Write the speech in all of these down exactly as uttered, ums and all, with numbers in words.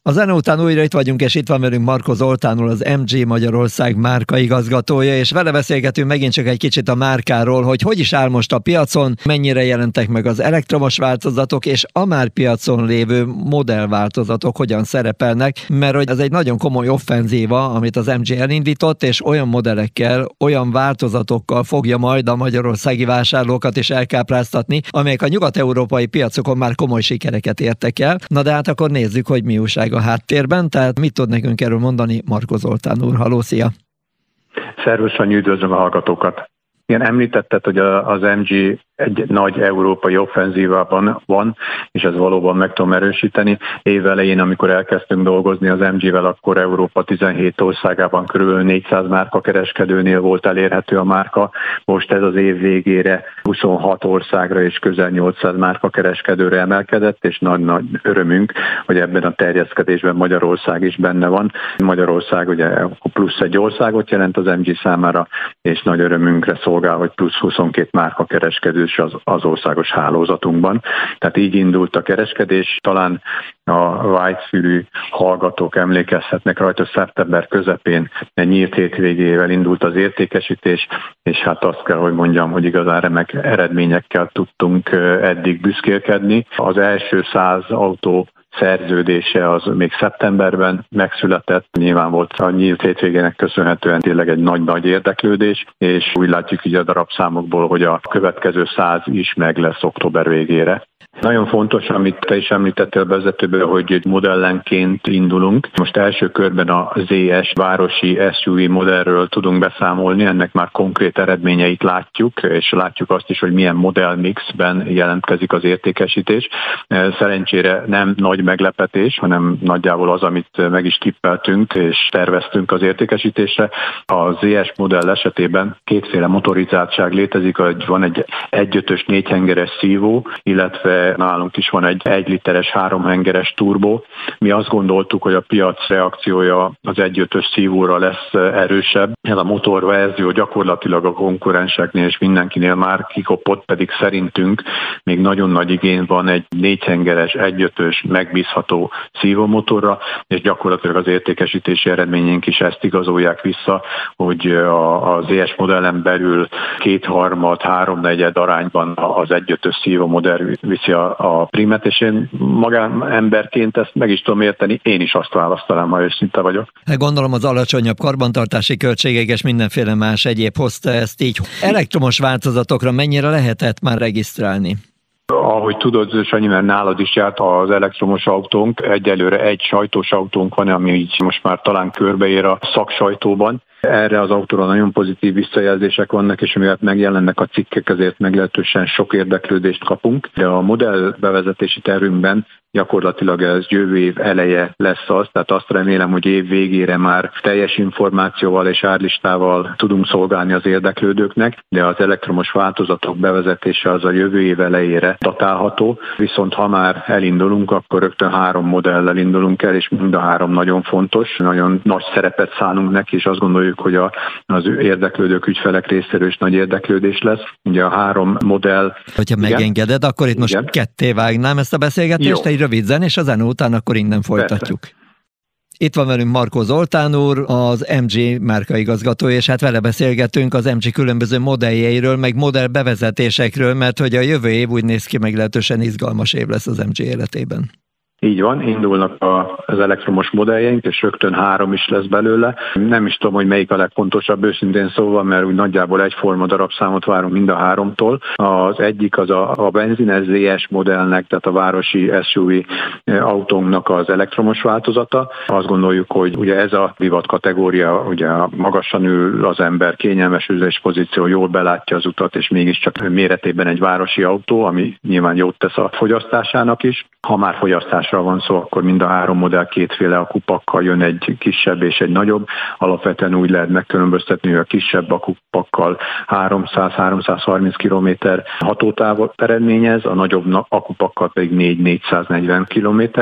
A zene után újra itt vagyunk, és itt van velünk Markó Zoltán úr, az em gé Magyarország márkaigazgatója, és vele beszélgetünk megint csak egy kicsit a márkáról, hogy hogy is áll most a piacon, mennyire jelentek meg az elektromos változatok, és a már piacon lévő modellváltozatok hogyan szerepelnek, mert hogy ez egy nagyon komoly offenzíva, amit az em gé elindított, és olyan modellekkel, olyan változatokkal fogja majd a magyarországi vásárlókat is elkápráztatni, amelyek a nyugat-európai piacokon már komoly sikereket értek el. Na de hát akkor nézzük, hogy mi újság a háttérben, tehát mit tud nekünk erről mondani Markó Zoltán úr? Halló, szia! Szervusz, Sanyi, üdvözlöm a hallgatókat! Igen, említetted, hogy az em gé egy nagy európai offenzívában van, és ez valóban meg tudom erősíteni. Év elején, amikor elkezdtünk dolgozni az em gével, akkor Európa tizenhét országában körülbelül négyszáz márkakereskedőnél volt elérhető a márka. Most ez az év végére huszonhat országra és közel nyolcszáz márkakereskedőre emelkedett, és nagy-nagy örömünk, hogy ebben a terjeszkedésben Magyarország is benne van. Magyarország ugye plusz egy országot jelent az em gé számára, és nagy örömünkre szolgál, hogy plusz huszonkét márkakereskedő Az, az országos hálózatunkban. Tehát így indult a kereskedés. Talán a vágyfülű hallgatók emlékezhetnek rajta, szeptember közepén egy nyílt hétvégével indult az értékesítés, és hát azt kell, hogy mondjam, hogy igazán remek eredményekkel tudtunk eddig büszkélkedni. Az első száz autó szerződése az még szeptemberben megszületett. Nyilván volt a nyílt hétvégének köszönhetően tényleg egy nagy-nagy érdeklődés, és úgy látjuk így a darabszámokból, hogy a következő száz is meg lesz október végére. Nagyon fontos, amit te is említettél vezetőből, hogy egy modellenként indulunk. Most első körben a zé es városi es u vé modellről tudunk beszámolni, ennek már konkrét eredményeit látjuk, és látjuk azt is, hogy milyen modellmixben jelentkezik az értékesítés. Szerencsére nem nagy meglepetés, hanem nagyjából az, amit meg is tippeltünk és terveztünk az értékesítésre. A zé es modell esetében kétféle motorizáltság létezik, hogy van egy egyötös négyhengeres szívó, illetve nálunk is van egy egy literes háromhengeres turbó. Mi azt gondoltuk, hogy a piac reakciója az egyötös szívóra lesz erősebb. Ez a motorverzió gyakorlatilag a konkurenseknél és mindenkinél már kikopott, pedig szerintünk még nagyon nagy igény van egy négyhengeres, egyötös, megbízható szívómotorra, és gyakorlatilag az értékesítési eredményénk is ezt igazolják vissza, hogy a, a zé es modellen belül kétharmad, háromnegyed arányban az egyötös szívómodell viszi a, a primet, és én magánemberként ezt meg is tudom érteni, én is azt választanám, ha őszinte vagyok. Gondolom az alacsonyabb karbantartási költségek és mindenféle más egyéb hozta ezt így. Elektromos változatokra mennyire lehetett már regisztrálni? Ahogy tudod, Sanyi, mert nálad is járt az elektromos autónk, egyelőre egy sajtós autónk van, ami így most már talán körbeér a szaksajtóban. Erre az autóra nagyon pozitív visszajelzések vannak, és mivel megjelennek a cikkek, ezért meglehetősen sok érdeklődést kapunk. De a modell bevezetési tervünkben gyakorlatilag ez jövő év eleje lesz az, tehát azt remélem, hogy év végére már teljes információval és árlistával tudunk szolgálni az érdeklődőknek, de az elektromos változatok bevezetése az a jövő év elejére datálható, viszont ha már elindulunk, akkor rögtön három modellel indulunk el, és mind a három nagyon fontos, nagyon nagy szerepet szánunk neki, és azt gondoljuk, hogy a, az érdeklődők, ügyfelek részéről is nagy érdeklődés lesz. Ugye a három modell... Hogyha igen? megengeded, akkor itt most igen? ketté vágnám ezt a beszélgetést, jó. Egy rövid zen, és a zene után akkor innen folytatjuk. Persze. Itt van velünk Markó Zoltán úr, az em gé márkaigazgatója, és hát vele beszélgetünk az em gé különböző modelljeiről, meg modell bevezetésekről, mert hogy a jövő év úgy néz ki, meglehetősen izgalmas év lesz az em gé életében. Így van, indulnak a, az elektromos modelljeink, és rögtön három is lesz belőle. Nem is tudom, hogy melyik a legfontosabb, őszintén szóval, mert úgy nagyjából egyforma darabszámot várunk mind a háromtól. Az egyik az a, a benzines zé es modellnek, tehát a városi es u vé autónknak az elektromos változata. Azt gondoljuk, hogy ugye ez a divat kategória, ugye magasan ül az ember, kényelmes ülés pozíció, jól belátja az utat, és mégiscsak méretében egy városi autó, ami nyilván jót tesz a fogyasztásának is. Ha már fogyasztásra van szó, akkor mind a három modell kétféle akupakkal jön, egy kisebb és egy nagyobb. Alapvetően úgy lehet megkülönböztetni, hogy a kisebb akupakkal háromszáz-háromszázharminc kilométer hatótávot eredményez, a nagyobb akupakkal pedig négy-négyszáznegyven kilométert.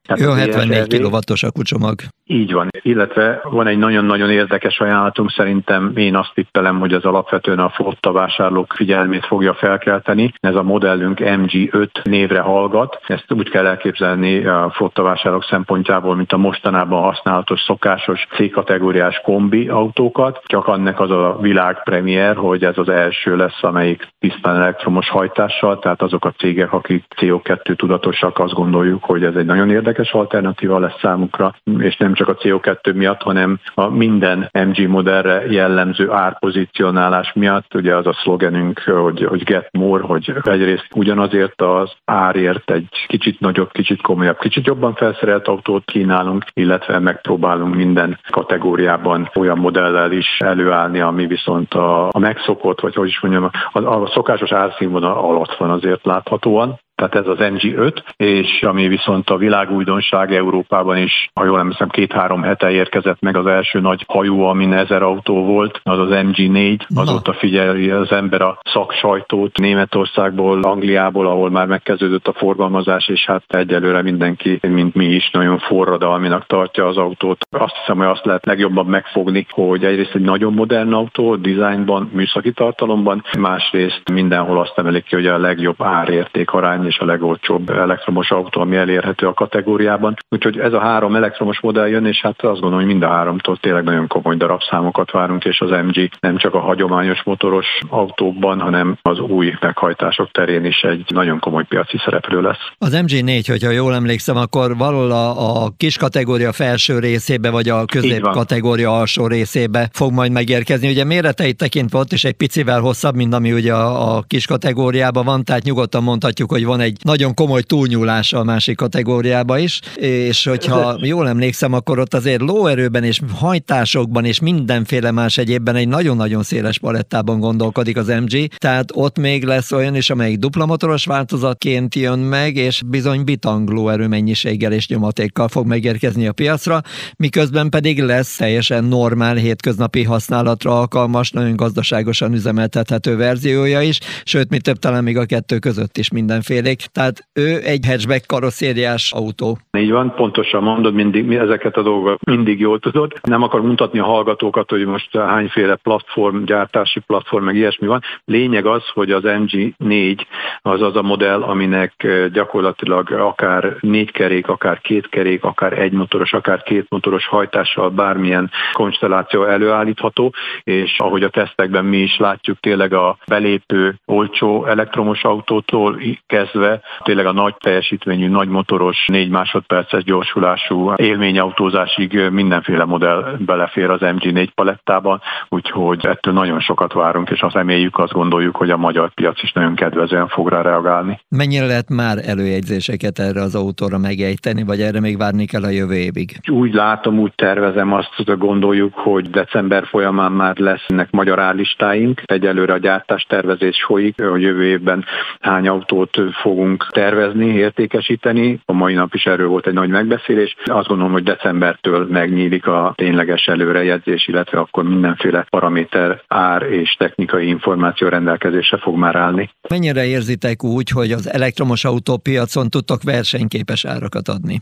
Ő a hetvennégy kilowattos akkucsomag. Így van, illetve van egy nagyon-nagyon érdekes ajánlatunk, szerintem én azt tippelem, hogy az alapvetően a flotta vásárlók figyelmét fogja felkelteni. Ez a modellünk em gé öt névre hallgat, ezt úgy kell elképzelni a flotta vásárlók szempontjából, mint a mostanában használatos szokásos C-kategóriás kombi autókat, csak annak az a világpremier, hogy ez az első lesz, amelyik tisztán elektromos hajtással, tehát azok a cégek, akik cé o kettő tudatosak, azt gondoljuk, hogy ez egy nagyon érdekes alternatíva lesz számukra, és nem csak a cé o kettő miatt, hanem a minden em gé modellre jellemző árpozicionálás miatt, ugye az a szlogenünk, hogy, hogy get more, hogy egyrészt ugyanazért az árért egy kicsit nagyobb, kicsit komolyabb, kicsit jobban felszerelt autót kínálunk, illetve megpróbálunk minden kategóriában olyan modellel is előállni, ami viszont a, a megszokott, vagy hogy is mondjam, a, a szokásos árszínvonal alatt van azért láthatóan. Tehát ez az em gé öt, és ami viszont a világújdonság Európában is, ha jól emlékszem, két-három hete érkezett meg az első nagy hajó, amin ezer autó volt, az az em gé négy, azóta figyeli az ember a szaksajtót Németországból, Angliából, ahol már megkezdődött a forgalmazás, és hát egyelőre mindenki, mint mi is, nagyon forradalminak tartja az autót. Azt hiszem, hogy azt lehet legjobban megfogni, hogy egyrészt egy nagyon modern autó, dizájnban, műszaki tartalomban, másrészt mindenhol azt emelik ki, hogy a legjobb árérték arány és a legolcsóbb elektromos autó, ami elérhető a kategóriában. Úgyhogy ez a három elektromos modell jön, és hát azt gondolom, hogy mind a háromtól tényleg nagyon komoly darabszámokat várunk, és az em gé nem csak a hagyományos motoros autókban, hanem az új meghajtások terén is egy nagyon komoly piaci szereplő lesz. Az em gé négy, hogyha jól emlékszem, akkor valahol a, a kis kategória felső részébe, vagy a közép kategória alsó részébe fog majd megérkezni. Ugye méreteit tekintve ott is egy picivel hosszabb, mint ami ugye a, a kis kategóriában van, tehát nyugodtan mondhatjuk, hogy van egy nagyon komoly túlnyúlása a másik kategóriába is, és hogyha jól emlékszem, akkor ott azért lóerőben és hajtásokban és mindenféle más egyébben egy nagyon-nagyon széles palettában gondolkodik az em gé, tehát ott még lesz olyan is, amelyik dupla motoros változatként jön meg, és bizony bitang lóerő mennyiséggel és nyomatékkal fog megérkezni a piacra, miközben pedig lesz teljesen normál hétköznapi használatra alkalmas, nagyon gazdaságosan üzemeltethető verziója is, sőt, mi több, talán még a kettő között is mindenféle. Tehát ő egy hatchback karosszériás autó. Így van, pontosan mondod, mindig ezeket a dolgokat mindig jól tudod. Nem akar mutatni a hallgatókat, hogy most hányféle platform, gyártási platform, meg ilyesmi van. Lényeg az, hogy az em gé négy az az a modell, aminek gyakorlatilag akár négy kerék, akár két kerék, akár egy motoros, akár két motoros hajtással bármilyen konstelláció előállítható, és ahogy a tesztekben mi is látjuk, tényleg a belépő olcsó elektromos autótól kezdve tényleg a nagy teljesítményű, nagy motoros, négy másodperces gyorsulású élményautózásig mindenféle modell belefér az em gé négy palettában, úgyhogy ettől nagyon sokat várunk, és azt reméljük, azt gondoljuk, hogy a magyar piac is nagyon kedvezően fog rá reagálni. Mennyire lehet már előjegyzéseket erre az autóra megejteni, vagy erre még várni kell a jövő évig? Úgy látom, úgy tervezem, azt gondoljuk, hogy december folyamán már lesznek magyar árlistáink. Egyelőre a gyártástervezés folyik, hogy jövő évben hány autót fogunk tervezni, értékesíteni. A mai nap is erről volt egy nagy megbeszélés. Azt gondolom, hogy decembertől megnyílik a tényleges előrejegyzés, illetve akkor mindenféle paraméter, ár és technikai információ rendelkezésre fog már állni. Mennyire érzitek úgy, hogy az elektromos autópiacon tudtok versenyképes árakat adni?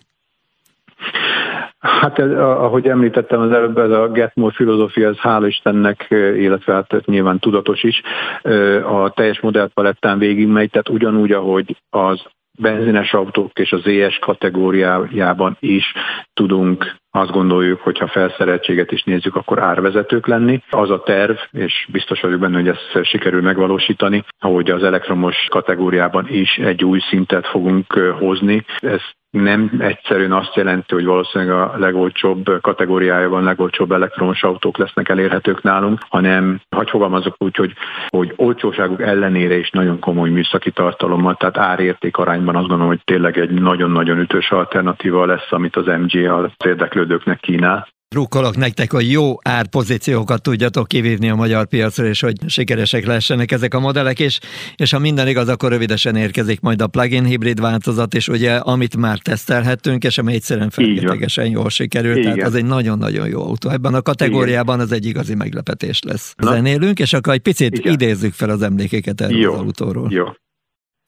Hát ez, ahogy említettem az előbb, ez a Get More filozófia, ez hála Istennek, illetve hát nyilván tudatos is, a teljes modellpalettán végigmegy, tehát ugyanúgy, ahogy az benzines autók és az é es kategóriájában is tudunk, azt gondoljuk, hogy ha felszereltséget is nézzük, akkor árvezetők lenni. Az a terv, és biztos vagyok benne, hogy ezt sikerül megvalósítani, hogy az elektromos kategóriában is egy új szintet fogunk hozni. Ez nem egyszerűen azt jelenti, hogy valószínűleg a legolcsóbb kategóriájában legolcsóbb elektromos autók lesznek elérhetők nálunk, hanem hagy fogalmazok úgy, hogy, hogy olcsóságuk ellenére is nagyon komoly műszaki tartalommal, tehát árérték arányban azt gondolom, hogy tényleg egy nagyon-nagyon ütős alternatíva lesz, amit az em gé az érdeklődőknek kínál. Drukkolok nektek, hogy jó árpozíciókat tudjatok kivívni a magyar piacra, és hogy sikeresek lessenek ezek a modellek, és, és ha minden igaz, akkor rövidesen érkezik majd a plug-in hibrid változat, és ugye, amit már tesztelhettünk, és ami egyszerűen feltételesen jól sikerült, igen. Tehát az egy nagyon-nagyon jó autó. Ebben a kategóriában igen. Az egy igazi meglepetés lesz. Na. Zenélünk, és akkor egy picit igen. idézzük fel az emlékeket erről jó. az autóról. Jó.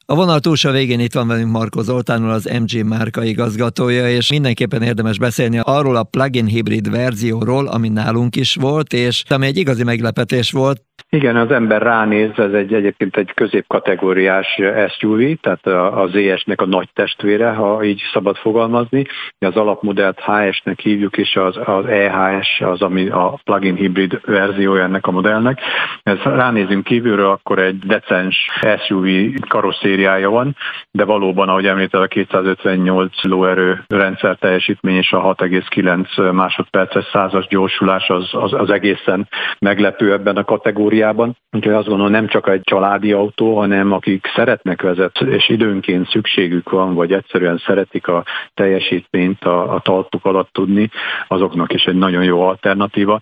A vonal túlsó végén itt van velünk Markó Zoltánnal, az em gé márka igazgatója, és mindenképpen érdemes beszélni arról a plug-in hibrid verzióról, ami nálunk is volt, és ami egy igazi meglepetés volt. Igen, az ember ránéz, ez egy egyébként egy középkategóriás es u vé, tehát a zé es-nek a nagy testvére, ha így szabad fogalmazni. Az alapmodellt há es-nek hívjuk, és az, az e há es az, ami a plug-in hibrid verziója ennek a modellnek. Ez ránézünk kívülről, akkor egy decens es u vé karosszériája van, de valóban, ahogy említed, a kétszázötvennyolc lóerő rendszer teljesítmény és a hat egész kilenc másodperces százas gyorsulás az, az, az egészen meglepő ebben a kategóriában. Úgyhogy azt gondolom, nem csak egy családi autó, hanem akik szeretnek vezetni, és időnként szükségük van, vagy egyszerűen szeretik a teljesítményt a, a talpuk alatt tudni, azoknak is egy nagyon jó alternatíva.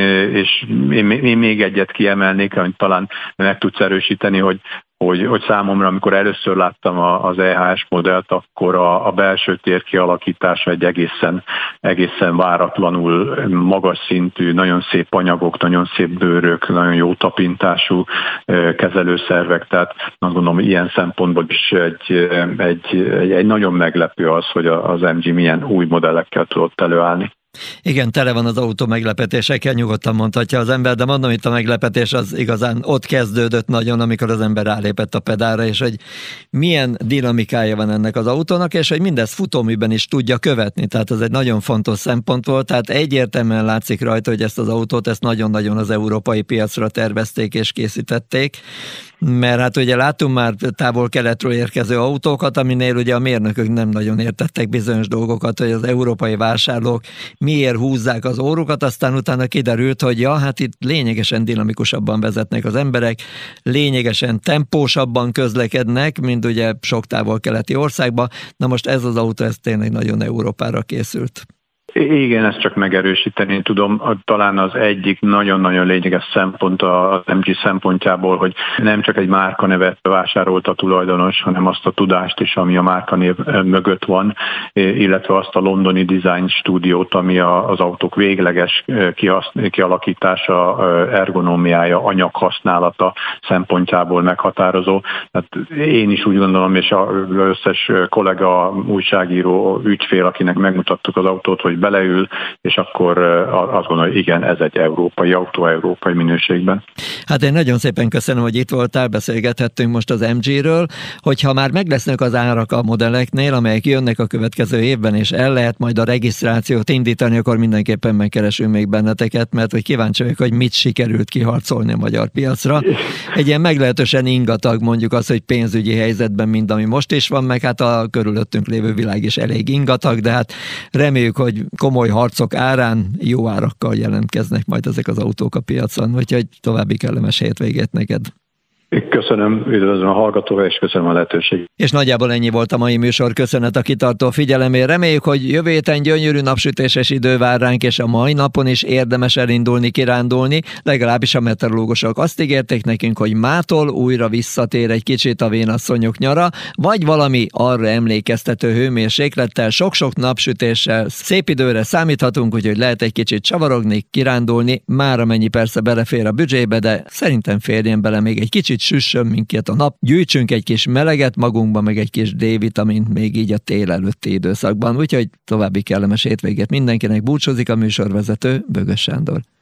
És én, én még egyet kiemelnék, amit talán meg tudsz erősíteni, hogy Hogy, hogy számomra, amikor először láttam az e há es modellt, akkor a, a belső tér kialakítása egy egészen, egészen váratlanul magas szintű, nagyon szép anyagok, nagyon szép bőrök, nagyon jó tapintású kezelőszervek, tehát azt gondolom, ilyen szempontból is egy, egy, egy, egy nagyon meglepő az, hogy az em gé milyen új modellekkel tudott előállni. Igen, tele van az autó meglepetésekkel, nyugodtan mondhatja az ember, de mondom, itt a meglepetés az igazán ott kezdődött nagyon, amikor az ember rálépett a pedálra, és hogy milyen dinamikája van ennek az autónak, és hogy mindezt futóműben is tudja követni, tehát ez egy nagyon fontos szempont volt, tehát egyértelműen látszik rajta, hogy ezt az autót, ezt nagyon-nagyon az európai piacra tervezték és készítették, mert hát ugye látunk már távol-keletről érkező autókat, aminél ugye a mérnökök nem nagyon értettek bizonyos dolgokat, hogy az európai vásárlók miért húzzák az órukat, aztán utána kiderült, hogy ja, hát itt lényegesen dinamikusabban vezetnek az emberek, lényegesen tempósabban közlekednek, mint ugye sok távol-keleti országban. Na most ez az autó, ez tényleg nagyon Európára készült. Igen, ezt csak megerősíteni tudom. Talán az egyik nagyon-nagyon lényeges szempont az em gé szempontjából, hogy nem csak egy márkanevet vásárolt a tulajdonos, hanem azt a tudást is, ami a márkanév mögött van, illetve azt a londoni design stúdiót, ami az autók végleges kialakítása, ergonómiája, anyaghasználata szempontjából meghatározó. Tehát én is úgy gondolom, és az összes kollega, újságíró, ügyfél, akinek megmutattuk az autót, hogy beleül, és akkor azt gondolom, hogy igen, ez egy európai autó, európai minőségben. Hát én nagyon szépen köszönöm, hogy itt voltál, beszélgethettünk most az em gé-ről, hogyha már meg lesznek az árak a modelleknél, amelyek jönnek a következő évben, és el lehet majd a regisztrációt indítani, akkor mindenképpen megkeresünk még benneteket, mert hogy kíváncsi vagyok, hogy mit sikerült kiharcolni a magyar piacra. Egy ilyen meglehetősen ingatag, mondjuk az, hogy pénzügyi helyzetben, mint ami most is van, meg hát a körülöttünk lévő világ is elég ingatag, de hát reméljük, hogy komoly harcok árán jó árakkal jelentkeznek majd ezek az autók a piacon, úgyhogy további kellemes hétvégét neked. Köszönöm, üdvözlöm a hallgatóval, és köszönöm a lehetőséget. És nagyjából ennyi volt a mai műsor, köszönet a kitartó figyelemért. Reméljük, hogy jövő héten gyönyörű napsütéses idő vár ránk, és a mai napon is érdemes elindulni, kirándulni. Legalábbis a meteorológusok azt ígérték nekünk, hogy mától újra visszatér egy kicsit a vénasszonyok nyara, vagy valami arra emlékeztető hőmérséklettel, sok-sok napsütéssel szép időre számíthatunk, úgyhogy lehet egy kicsit csavarogni, kirándulni, már amennyi persze belefér a büdzsébe, de szerintem férjen bele még egy kicsit süssön minket a nap, gyűjtsünk egy kis meleget magunkba, meg egy kis D-vitamint még így a tél előtti időszakban, úgyhogy további kellemes hétvégét mindenkinek, búcsúzik a műsorvezető, Bögös Sándor.